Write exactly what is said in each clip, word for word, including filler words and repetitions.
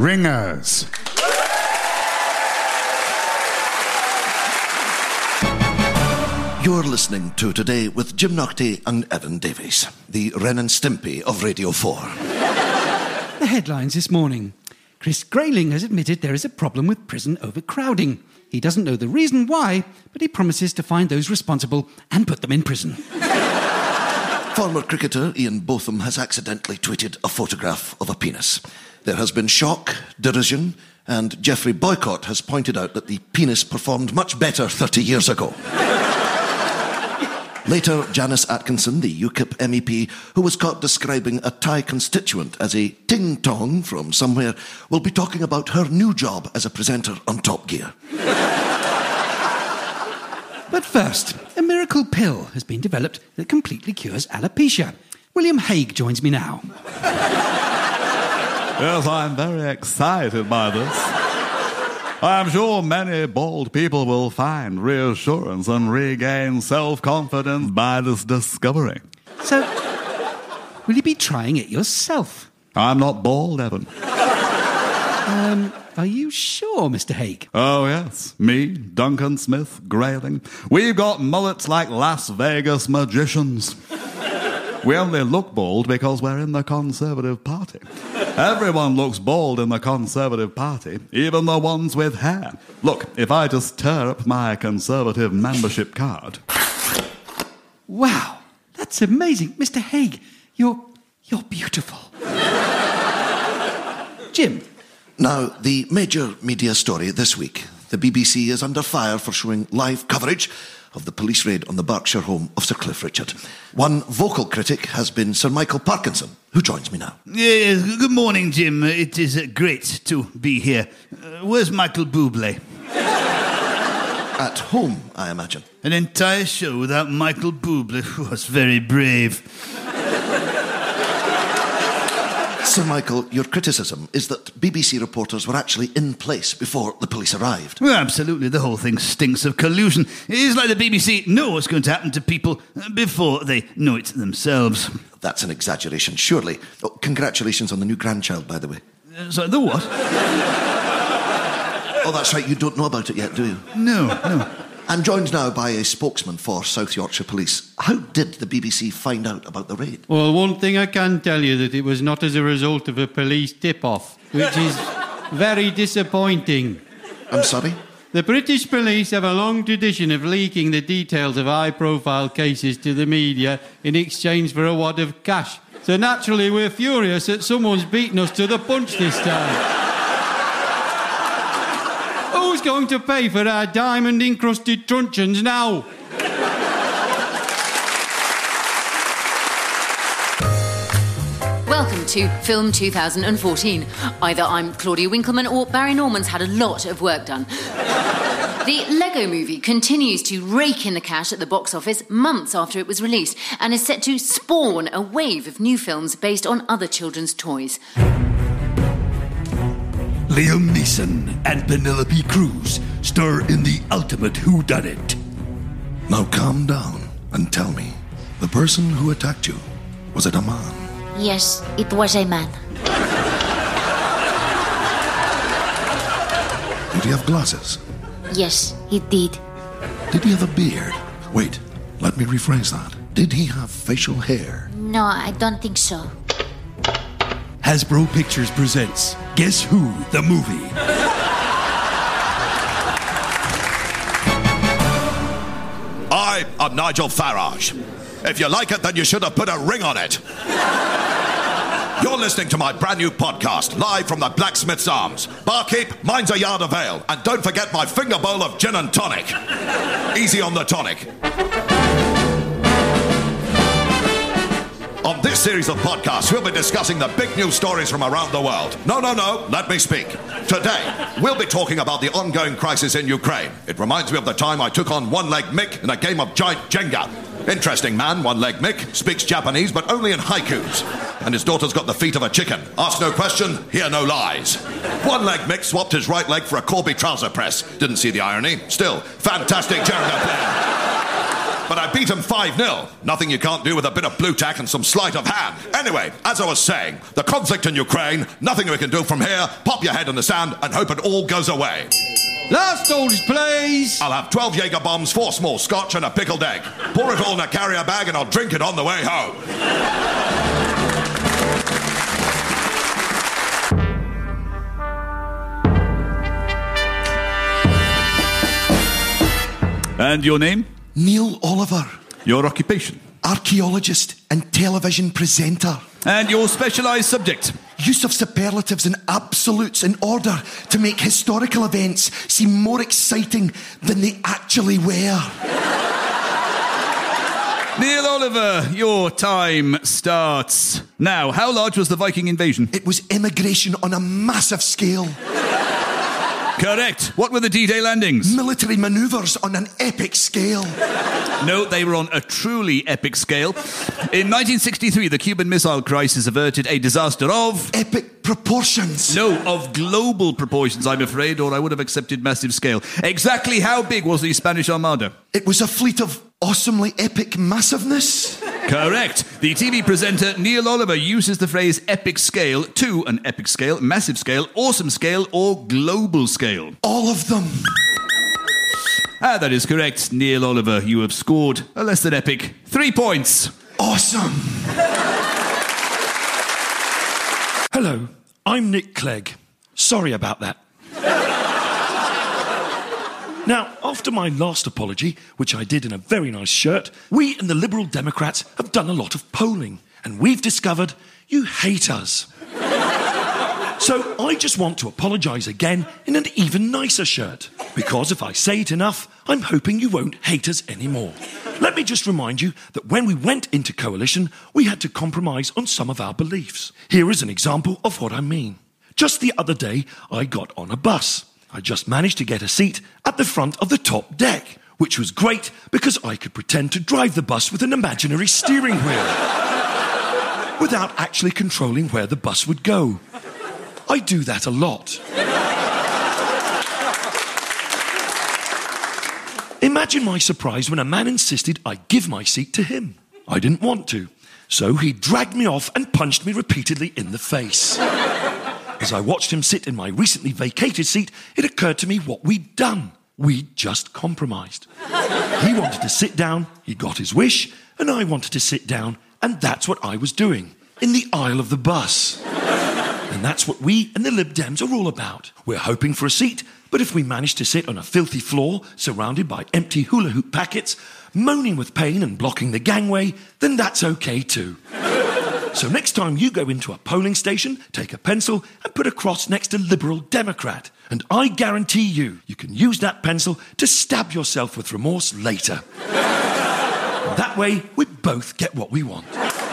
Ringers. You're listening to Today with Jim Naughtie and Evan Davies, the Ren and Stimpy of Radio four. The headlines this morning. Chris Grayling has admitted there is a problem with prison overcrowding. He doesn't know the reason why, but he promises to find those responsible and put them in prison. Former cricketer Ian Botham has accidentally tweeted a photograph of a penis. There has been shock, derision, and Geoffrey Boycott has pointed out that the penis performed much better thirty years ago. Later, Janice Atkinson, the U KIP M E P, who was caught describing a Thai constituent as a ting-tong from somewhere, will be talking about her new job as a presenter on Top Gear. But first, a miracle pill has been developed that completely cures alopecia. William Hague joins me now. Yes, I'm very excited by this. I'm sure many bald people will find reassurance and regain self-confidence by this discovery. So, will you be trying it yourself? I'm not bald, Evan. Um, are you sure, Mister Hague? Oh, yes. Me, Duncan Smith, Grayling. We've got mullets like Las Vegas magicians. We only look bald because we're in the Conservative Party. Everyone looks bald in the Conservative Party, even the ones with hair. Look, if I just tear up my Conservative membership card... Wow, that's amazing. Mister Hague, you're, you're beautiful. Jim? Now, the major media story this week. The B B C is under fire for showing live coverage of the police raid on the Berkshire home of Sir Cliff Richard. One vocal critic has been Sir Michael Parkinson, who joins me now. Yes, good morning, Jim. It is uh, great to be here. Uh, where's Michael Bublé? At home, I imagine. An entire show without Michael Bublé was very brave. Sir Michael, your criticism is that B B C reporters were actually in place before the police arrived. Well, absolutely. The whole thing stinks of collusion. It is like the B B C know what's going to happen to people before they know it themselves. That's an exaggeration, surely. Oh, congratulations on the new grandchild, by the way. Uh, so, the what? Oh, that's right, you don't know about it yet, do you? No, no. I'm joined now by a spokesman for South Yorkshire Police. How did the B B C find out about the raid? Well, one thing I can tell you, that it was not as a result of a police tip-off, which is very disappointing. I'm sorry? The British police have a long tradition of leaking the details of high-profile cases to the media in exchange for a wad of cash. So naturally, we're furious that someone's beaten us to the punch this time. Who's going to pay for our diamond-encrusted truncheons now? Welcome to Film two thousand fourteen. Either I'm Claudia Winkleman or Barry Norman's had a lot of work done. The Lego Movie continues to rake in the cash at the box office months after it was released and is set to spawn a wave of new films based on other children's toys. Liam Neeson and Penelope Cruz star in the ultimate whodunit. Now calm down and tell me, the person who attacked you, was it a man? Yes, it was a man. Did he have glasses? Yes, he did. Did he have a beard? Wait, let me rephrase that. Did he have facial hair? No, I don't think so. Hasbro Pictures presents Guess Who, the movie. I am Nigel Farage. If you like it, then you should have put a ring on it. You're listening to my brand new podcast, live from the Blacksmith's Arms. Barkeep, mine's a yard of ale. And don't forget my finger bowl of gin and tonic. Easy on the tonic. On this series of podcasts, we'll be discussing the big news stories from around the world. No, no, no, let me speak. Today, we'll be talking about the ongoing crisis in Ukraine. It reminds me of the time I took on One Leg Mick in a game of giant Jenga. Interesting man, One Leg Mick, speaks Japanese, but only in haikus. And his daughter's got the feet of a chicken. Ask no question, hear no lies. One Leg Mick swapped his right leg for a Corby trouser press. Didn't see the irony. Still, fantastic Jenga player. But I beat him five nil. Nothing you can't do with a bit of blue tack and some sleight of hand. Anyway, as I was saying, the conflict in Ukraine, nothing we can do from here. Pop your head in the sand and hope it all goes away. Last orders, please. I'll have twelve Jaeger bombs, four small scotch and a pickled egg. Pour it all in a carrier bag and I'll drink it on the way home. And your name? Neil Oliver, Your occupation? archaeologist and television presenter. And your specialised subject? Use of superlatives and absolutes in order to make historical events seem more exciting than they actually were. Neil Oliver, your time starts now. How large was the Viking invasion? It was immigration on a massive scale. Correct. What were the D-Day landings? Military manoeuvres on an epic scale. No, they were on a truly epic scale. In nineteen sixty-three, the Cuban Missile Crisis averted a disaster of... Epic proportions. No, of global proportions, I'm afraid, or I would have accepted massive scale. Exactly how big was the Spanish Armada? It was a fleet of awesomely epic massiveness. Correct. The T V presenter Neil Oliver uses the phrase epic scale to an epic scale, massive scale, awesome scale, or global scale. All of them. Ah, that is correct. Neil Oliver, you have scored a less than epic three points. Awesome. Hello, I'm Nick Clegg. Sorry about that. Now, after my last apology, which I did in a very nice shirt, we and the Liberal Democrats have done a lot of polling, and we've discovered you hate us. So I just want to apologise again in an even nicer shirt, because if I say it enough, I'm hoping you won't hate us anymore. Let me just remind you that when we went into coalition, we had to compromise on some of our beliefs. Here is an example of what I mean. Just the other day, I got on a bus. I just managed to get a seat at the front of the top deck, which was great because I could pretend to drive the bus with an imaginary steering wheel without actually controlling where the bus would go. I do that a lot. Imagine my surprise when a man insisted I give my seat to him. I didn't want to, so he dragged me off and punched me repeatedly in the face. As I watched him sit in my recently vacated seat, it occurred to me what we'd done. We'd just compromised. He wanted to sit down, he got his wish, and I wanted to sit down, and that's what I was doing, in the aisle of the bus. And that's what we and the Lib Dems are all about. We're hoping for a seat, but if we manage to sit on a filthy floor, surrounded by empty hula hoop packets, moaning with pain and blocking the gangway, then that's okay too. So next time you go into a polling station, take a pencil and put a cross next to Liberal Democrat. And I guarantee you, you can use that pencil to stab yourself with remorse later. And that way, we both get what we want.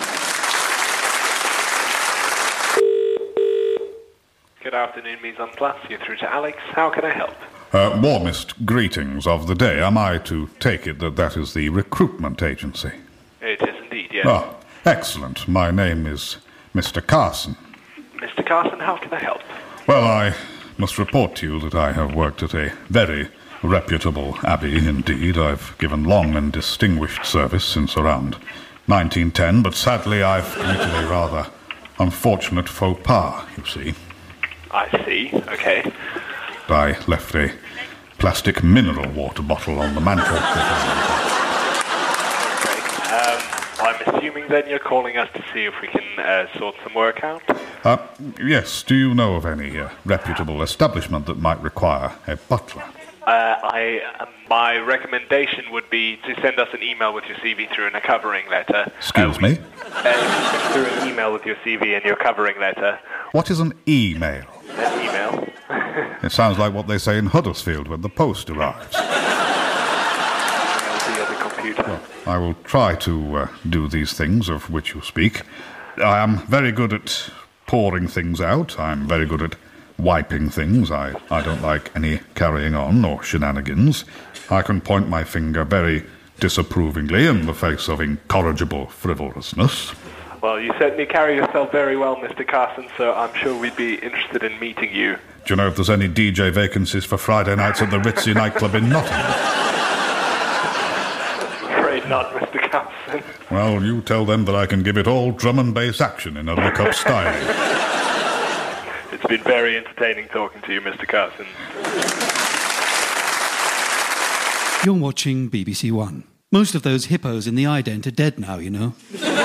Good afternoon, Mise en Place. You're through to Alex. How can I help? Uh, warmest greetings of the day. Am I to take it that that is the recruitment agency? It is indeed, yes. Ah, excellent. My name is Mister Carson. Mister Carson, how can I help? Well, I must report to you that I have worked at a very reputable abbey indeed. I've given long and distinguished service since around nineteen ten, but sadly I've committed a rather unfortunate faux pas, you see. I see, okay. I left a plastic mineral water bottle on the mantel. Um, I'm assuming then you're calling us to see if we can uh, sort some work out? Uh, yes, do you know of any uh, reputable establishment that might require a butler? Uh, I, uh, my recommendation would be to send us an email with your C V through and a covering letter. Excuse uh, we, me? Uh, through an email with your C V and your covering letter. What is an email? An email? It sounds like what they say in Huddersfield when the post arrives. Well, I will try to uh, do these things of which you speak. I am very good at pouring things out. I'm very good at wiping things. I, I don't like any carrying on or shenanigans. I can point my finger very disapprovingly in the face of incorrigible frivolousness. Well, you certainly carry yourself very well, Mister Carson, so I'm sure we'd be interested in meeting you. Do you know if there's any D J vacancies for Friday nights at the Ritzy nightclub in Nottingham? I'm afraid not, Mister Carson. Well, you tell them that I can give it all drum and bass action in a look-up style. It's been very entertaining talking to you, Mister Carson. You're watching B B C One. Most of those hippos in the ident are dead now, you know.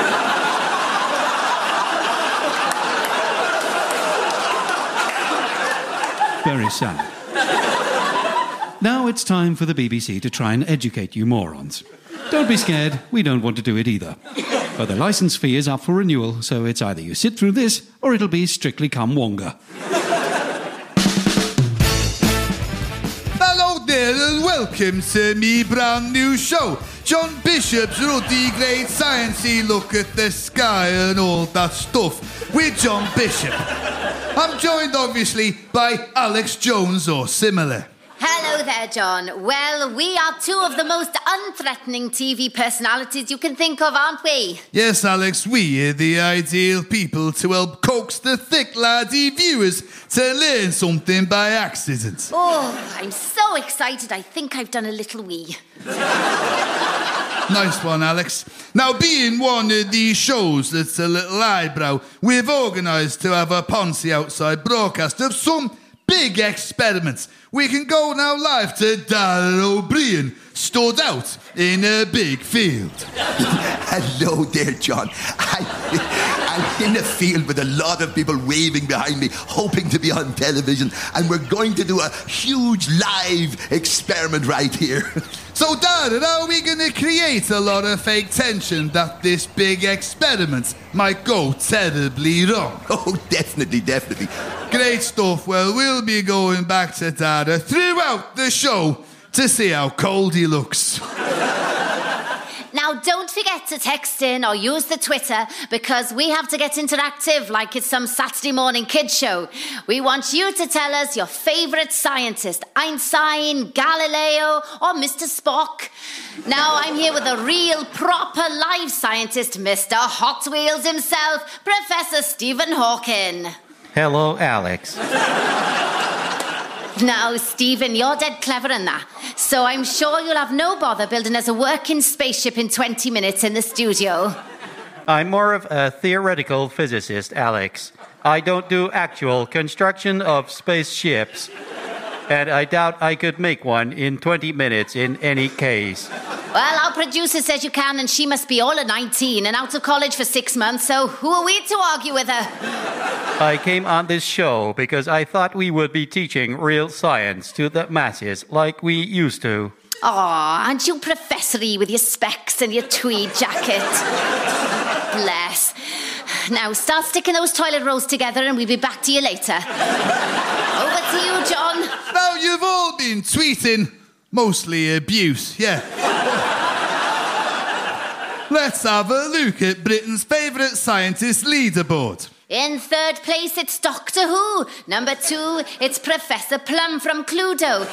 Very sad. Now it's time for the B B C to try and educate you morons. Don't be scared, we don't want to do it either. But the licence fee is up for renewal, so it's either you sit through this or it'll be Strictly Come Wonga. Hello there and welcome to me brand new show. John Bishop's ruddy great sciencey look at the sky and all that stuff with John Bishop. I'm joined obviously by Alex Jones or similar. Hello there, John. Well, we are two of the most unthreatening T V personalities you can think of, aren't we? Yes, Alex, we are the ideal people to help coax the thick laddie viewers to learn something by accident. Oh, I'm so excited. I think I've done a little wee. Nice one, Alex. Now, being one of these shows that's a little eyebrow, we've organised to have a Ponzi outside broadcast of some big experiments. We can go now live to Dara O'Brien, stood out in a big field. Hello there, John. I, I'm in a field with a lot of people waving behind me, hoping to be on television, and we're going to do a huge live experiment right here. So, Dara, are we going to create a lot of fake tension that this big experiment might go terribly wrong? Oh, definitely, definitely. Great stuff. Well, we'll be going back to Dara throughout the show to see how cold he looks. Now, don't forget to text in or use the Twitter because we have to get interactive like it's some Saturday morning kids show. We want you to tell us your favourite scientist, Einstein, Galileo or Mister Spock. Now, I'm here with a real proper live scientist, Mister Hot Wheels himself, Professor Stephen Hawking. Hello, Alex. Now, Stephen, you're dead clever in that. So I'm sure you'll have no bother building us a working spaceship in twenty minutes in the studio. I'm more of a theoretical physicist, Alex. I don't do actual construction of spaceships. And I doubt I could make one in twenty minutes in any case. Well, our producer says you can, and she must be all of nineteen and out of college for six months, so who are we to argue with her? I came on this show because I thought we would be teaching real science to the masses like we used to. Aw, aren't you professory with your specs and your tweed jacket? Bless. Now, start sticking those toilet rolls together and we'll be back to you later. Over to you, John. Now, you've all been tweeting, mostly abuse, yeah. Let's have a look at Britain's favourite scientist leaderboard. In third place, it's Doctor Who. Number two, it's Professor Plum from Cluedo.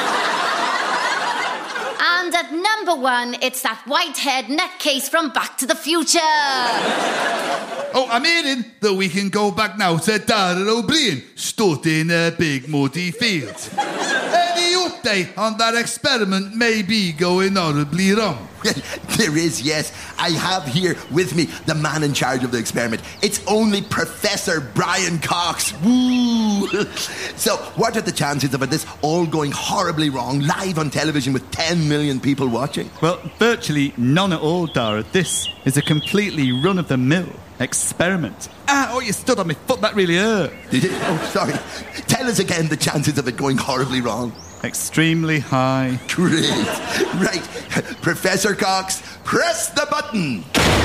And at number one, it's that white-haired nutcase from Back to the Future. Oh, I'm hearing that we can go back now to Dara O'Brien, stood in a big muddy field. Any update on that experiment may be going horribly wrong? There is, yes. I have here with me the man in charge of the experiment. It's only Professor Brian Cox. Woo! So, what are the chances of this all going horribly wrong live on television with ten million people watching? Well, virtually none at all, Dara. This is a completely run-of-the-mill experiment. Ah, oh, you stood on my foot. That really hurt. Did it? Oh, sorry. Tell us again the chances of it going horribly wrong. Extremely high. Great. Right. Professor Cox, press the button.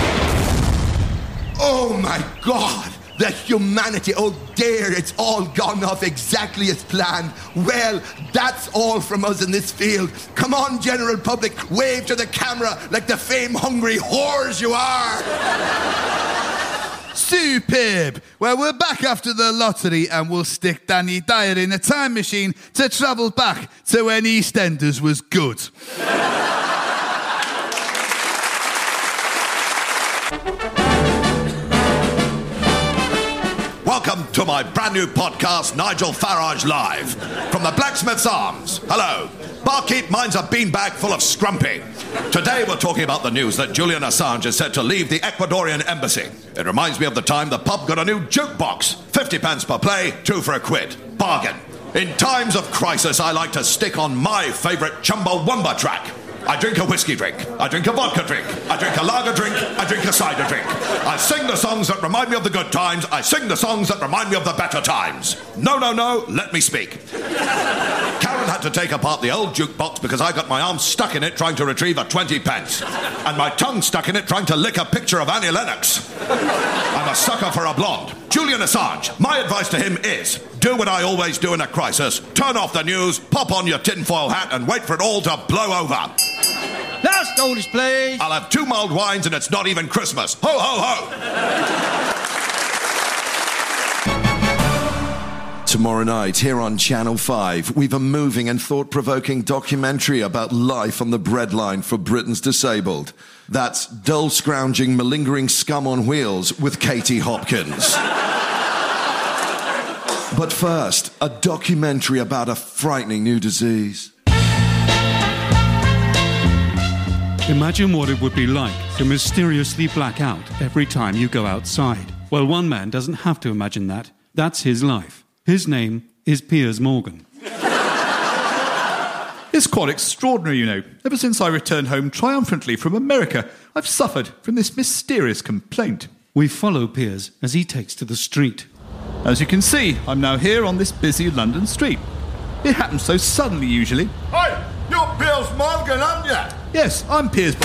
Oh, my God. The humanity. Oh, dear. It's all gone off exactly as planned. Well, that's all from us in this field. Come on, general public. Wave to the camera like the fame-hungry whores you are. Superb. Well, we're back after the lottery and we'll stick Danny Dyer in a time machine to travel back to when EastEnders was good. Welcome to my brand new podcast, Nigel Farage Live, from the Blacksmith's Arms. Hello. Barkeep, mine's a beanbag full of scrumpy. Today we're talking about the news that Julian Assange is set to leave the Ecuadorian embassy. It reminds me of the time the pub got a new jukebox. fifty pence per play, two for a quid. Bargain. In times of crisis, I like to stick on my favourite Chumbawamba track. I drink a whiskey drink, I drink a vodka drink, I drink a lager drink, I drink a cider drink. I sing the songs that remind me of the good times, I sing the songs that remind me of the better times. No, no, no, let me speak. Karen had to take apart the old jukebox because I got my arm stuck in it trying to retrieve a twenty pence. And my tongue stuck in it trying to lick a picture of Annie Lennox. I'm a sucker for a blonde. Julian Assange, my advice to him is, do what I always do in a crisis. Turn off the news, pop on your tinfoil hat and wait for it all to blow over. Last notice, please. I'll have two mulled wines and it's not even Christmas. Ho, ho, ho! Tomorrow night, here on Channel five, we've a moving and thought-provoking documentary about life on the breadline for Britain's disabled. That's dull, scrounging, malingering scum on wheels with Katie Hopkins. But first, a documentary about a frightening new disease. Imagine what it would be like to mysteriously black out every time you go outside. Well, one man doesn't have to imagine that. That's his life. His name is Piers Morgan. It's quite extraordinary, you know. Ever since I returned home triumphantly from America, I've suffered from this mysterious complaint. We follow Piers as he takes to the street. As you can see, I'm now here on this busy London street. It happens so suddenly, usually. Hey, you're Piers Morgan, aren't you? Yes, I'm Piers.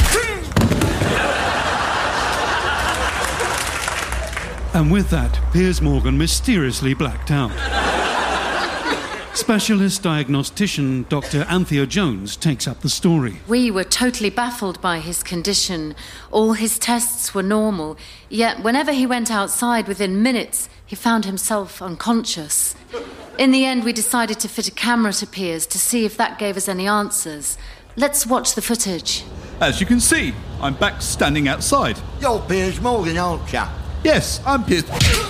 And with that, Piers Morgan mysteriously blacked out. Specialist diagnostician Doctor Anthea Jones takes up the story. We were totally baffled by his condition. All his tests were normal, yet whenever he went outside within minutes, he found himself unconscious. In the end, we decided to fit a camera to Piers to see if that gave us any answers. Let's watch the footage. As you can see, I'm back standing outside. You're Piers Morgan, aren't you? Yes, I'm Piers.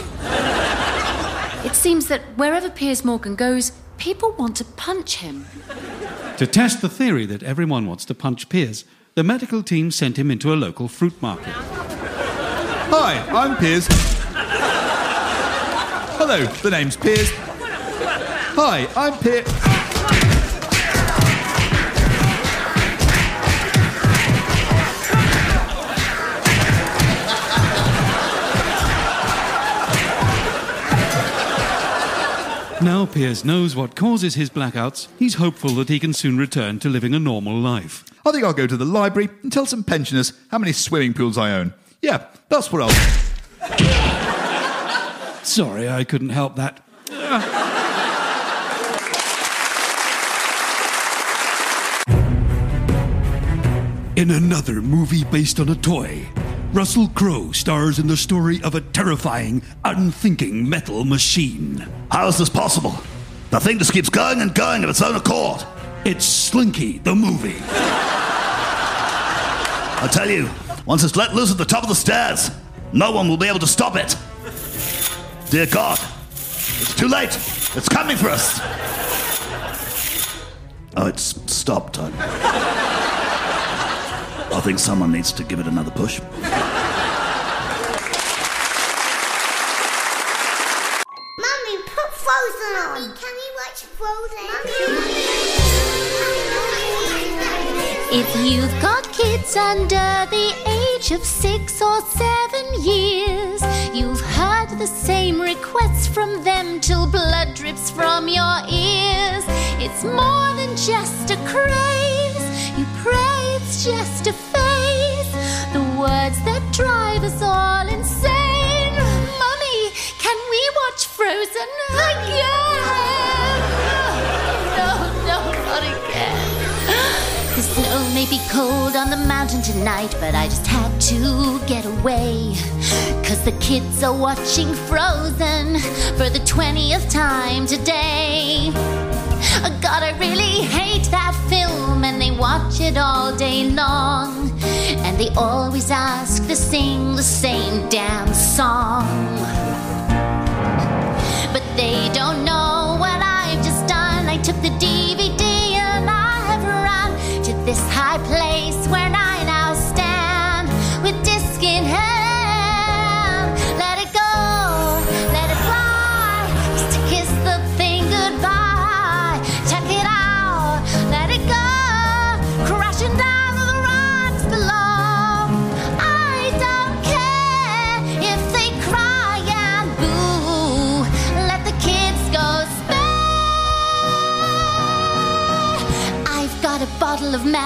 It seems that wherever Piers Morgan goes, people want to punch him. To test the theory that everyone wants to punch Piers, the medical team sent him into a local fruit market. Hi, I'm Piers. Hello, the name's Piers. Hi, I'm Piers. Now Piers knows what causes his blackouts. He's hopeful that he can soon return to living a normal life. I think I'll go to the library and tell some pensioners how many swimming pools I own. Yeah, that's what I'll do. Sorry, I couldn't help that. In another movie based on a toy, Russell Crowe stars in the story of a terrifying, unthinking metal machine. How is this possible? The thing just keeps going and going of its own accord. It's Slinky, the movie. I tell you, once it's let loose at the top of the stairs, no one will be able to stop it. Dear God, it's too late. It's coming for us. Oh, it's stop time. I think someone needs to give it another push. Mummy, put Frozen on. Mummy, can we watch Frozen? If you've got kids under the age of six or seven years, you've heard the same requests from them till blood drips from your ears. It's more than just a craze. You pray it's just a phase. The words that drive us all insane. Mummy, can we watch Frozen again? No, no, not again. The snow may be cold on the mountain tonight, but I just had to get away. Cause the kids are watching Frozen for the twentieth time today. God, I really hate that film, and they watch it all day long. And they always ask to sing the same damn song. But they don't know what I've just done. I took the D V D and I've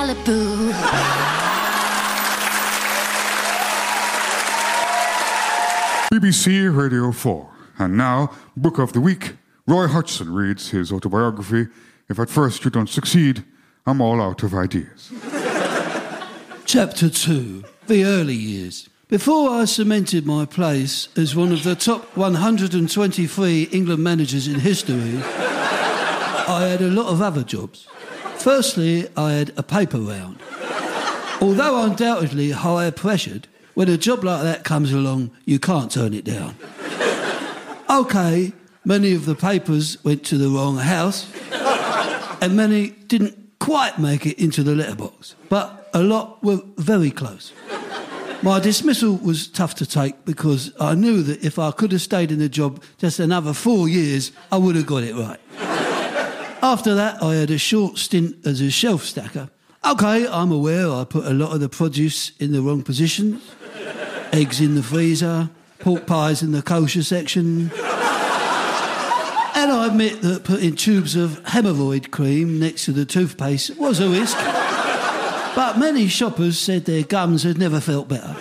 Malibu. B B C Radio four. And now, Book of the Week. Roy Hodgson reads his autobiography. If at first you don't succeed, I'm all out of ideas. Chapter two. The early years. Before I cemented my place as one of the top one hundred twenty-three England managers in history, I had a lot of other jobs. Firstly, I had a paper round. Although undoubtedly higher pressured, when a job like that comes along, you can't turn it down. OK, many of the papers went to the wrong house, and many didn't quite make it into the letterbox, but a lot were very close. My dismissal was tough to take because I knew that if I could have stayed in the job just another four years, I would have got it right. After that, I had a short stint as a shelf stacker. OK, I'm aware I put a lot of the produce in the wrong positions. Eggs in the freezer, pork pies in the kosher section. And I admit that putting tubes of hemorrhoid cream next to the toothpaste was a risk. But many shoppers said their gums had never felt better.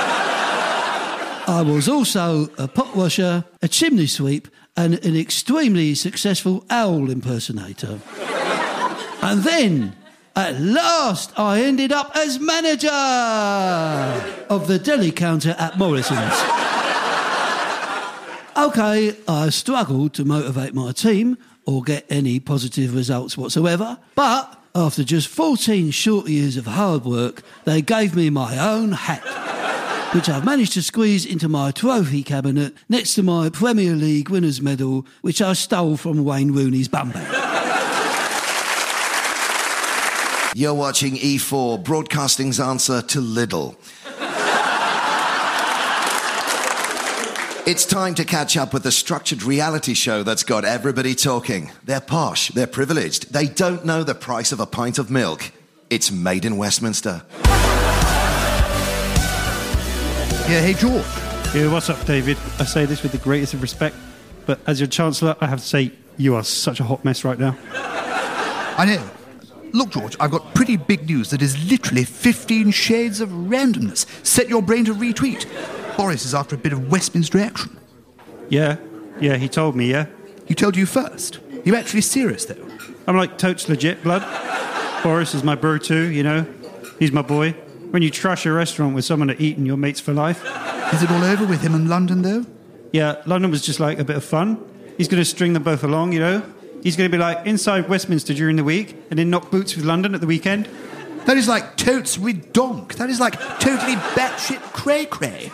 I was also a pot washer, a chimney sweep, and an extremely successful owl impersonator. And then, at last, I ended up as manager of the deli counter at Morrison's. OK, I struggled to motivate my team or get any positive results whatsoever, but after just fourteen short years of hard work, they gave me my own hat, which I've managed to squeeze into my trophy cabinet next to my Premier League winners' medal, which I stole from Wayne Rooney's bum bag. You're watching E four, broadcasting's answer to Lidl. It's time to catch up with the structured reality show that's got everybody talking. They're posh, they're privileged, they don't know the price of a pint of milk. It's Made in Westminster. Yeah, hey, George. Yeah, what's up, David? I say this with the greatest of respect, but as your Chancellor, I have to say, you are such a hot mess right now. I know. Look, George, I've got pretty big news that is literally fifteen shades of randomness. Set your brain to retweet. Boris is after a bit of Westminster action. Yeah, yeah, he told me, yeah. He told you first? You actually serious, though? I'm like totes legit, blood. Boris is my bro too, you know. He's my boy. When you trash a restaurant with someone to eat and your mates for life. Is it all over with him in London, though? Yeah, London was just like a bit of fun. He's going to string them both along, you know. He's going to be like inside Westminster during the week and then knock boots with London at the weekend. That is like totes redonk. That is like totally batshit cray-cray.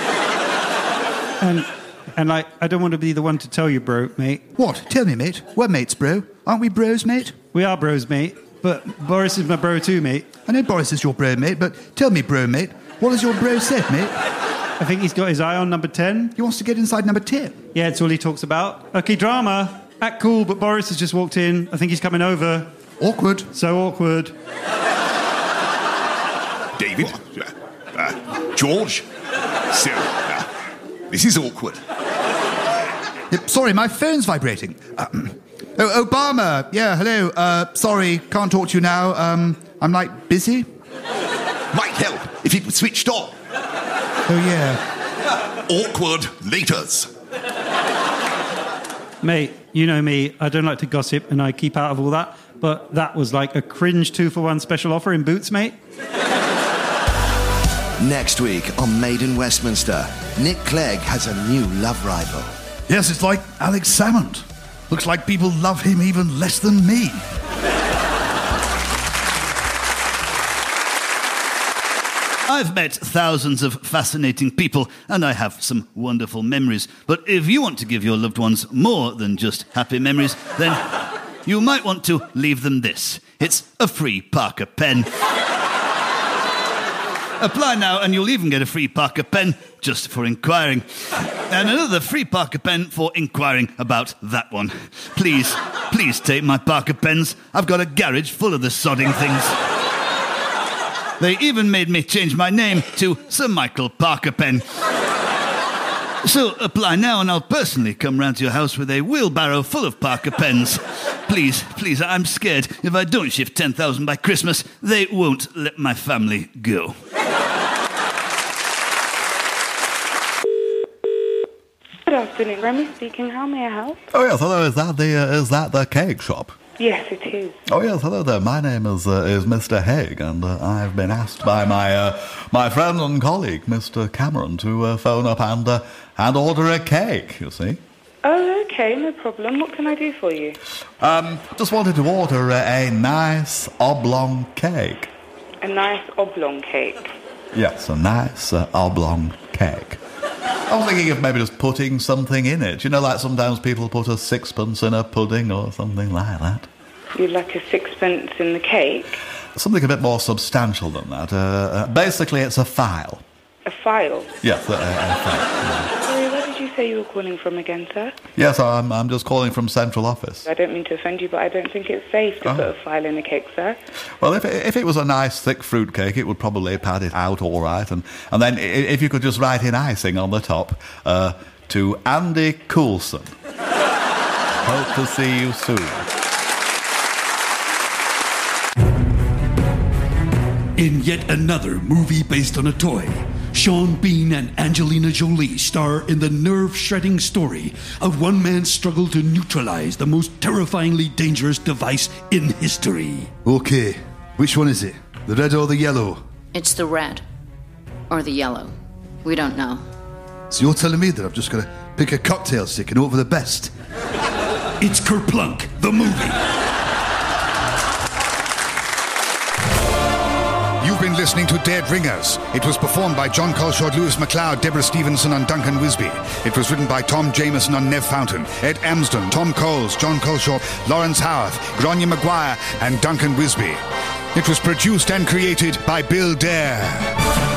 And, and like, I don't want to be the one to tell you, bro, mate. What? Tell me, mate. We're mates, bro. Aren't we bros, mate? We are bros, mate. But Boris is my bro too, mate. I know Boris is your bro, mate, but tell me, bro, mate, what has your bro said, mate? I think he's got his eye on number ten. He wants to get inside number ten? Yeah, it's all he talks about. Okay, drama. Act cool, but Boris has just walked in. I think he's coming over. Awkward. So awkward. David? Uh, George? So, uh, this is awkward. Uh, sorry, my phone's vibrating. Uh, oh, Obama. Yeah, hello. Uh, sorry, can't talk to you now. Um, I'm, like, busy. Might help if it was switched on. Oh, yeah. Awkward leaders. Mate, you know me. I don't like to gossip and I keep out of all that. But that was like a cringe two-for-one special offer in Boots, mate. Next week on Made in Westminster, Nick Clegg has a new love rival. Yes, it's like Alex Salmond. Looks like people love him even less than me. I've met thousands of fascinating people, and I have some wonderful memories. But if you want to give your loved ones more than just happy memories, then you might want to leave them this. It's a free Parker pen. Apply now and you'll even get a free Parker pen just for inquiring. And another free Parker pen for inquiring about that one. Please, please take my Parker pens. I've got a garage full of the sodding things. They even made me change my name to Sir Michael Parker Pen. So apply now and I'll personally come round to your house with a wheelbarrow full of Parker pens. Please, please, I'm scared. If I don't shift ten thousand by Christmas, they won't let my family go. Good afternoon, Remy speaking. How may I help? Oh, yes, hello. Is that the, uh, is that the cake shop? Yes, it is. Oh, yes, hello there. My name is uh, is Mister Haig, and uh, I've been asked by my uh, my friend and colleague, Mister Cameron, to uh, phone up and, uh, and order a cake, you see. Oh, okay, no problem. What can I do for you? Um, just wanted to order uh, a nice oblong cake. A nice oblong cake. Yes, a nice uh, oblong cake. I was thinking of maybe just putting something in it. You know, like sometimes people put a sixpence in a pudding or something like that. You'd like a sixpence in the cake? Something a bit more substantial than that. Uh, uh, basically, it's a file. A file? Yes, a, a, a file. Sorry, where did you say you were calling from again, sir? Yes, I'm, I'm just calling from central office. I don't mean to offend you, but I don't think it's safe to Oh. put a file in a cake, sir. Well, if it, if it was a nice thick fruit cake, it would probably pad it out all right. And, and then i- if you could just write in icing on the top, uh, to Andy Coulson. Hope to see you soon. In yet another movie based on a toy, Sean Bean and Angelina Jolie star in the nerve-shredding story of one man's struggle to neutralize the most terrifyingly dangerous device in history. Okay, which one is it? The red or the yellow? It's the red. Or the yellow. We don't know. So you're telling me that I've just got to pick a cocktail stick and hope for the best? It's Kerplunk, the movie. You've been listening to Dead Ringers. It was performed by John Culshaw, Lewis MacLeod, Deborah Stevenson and Duncan Wisby. It was written by Tom Jameson and Nev Fountain, Ed Amsden, Tom Coles, John Culshaw, Lawrence Howarth, Grania Maguire and Duncan Wisby. It was produced and created by Bill Dare.